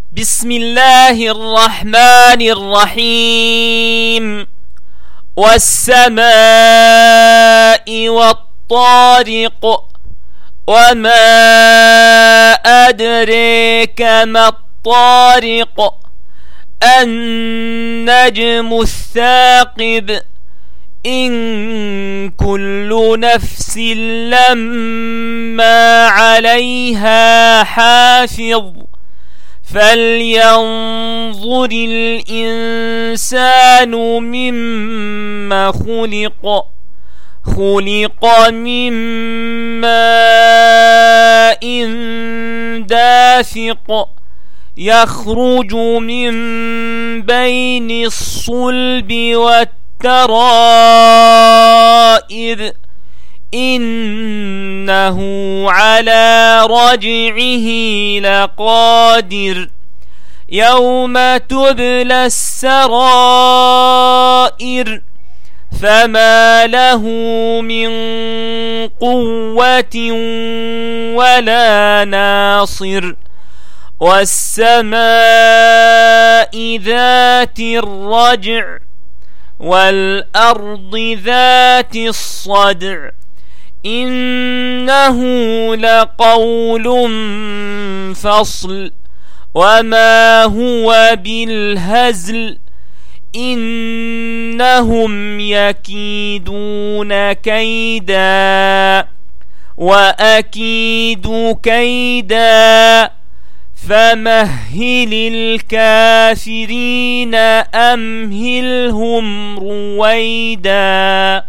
بسم الله الرحمن الرحيم. والسماء والطارق وما أدريك ما الطارق النجم الثاقب إن كل نفس لما عليها حافظ فلينظر الإنسان مما خلق من ماء دافق يخرج من بين الصلب والترائب إنه على رجعه لقادر يوم تبلى السرائر فما له من قوة ولا ناصر والسماء ذات الرجع والأرض ذات الصدع إنه لقول فصل وما هو بالهزل إنهم يكيدون كيدا وأكيد كيدا فمهل الكافرين أمهلهم رويدا.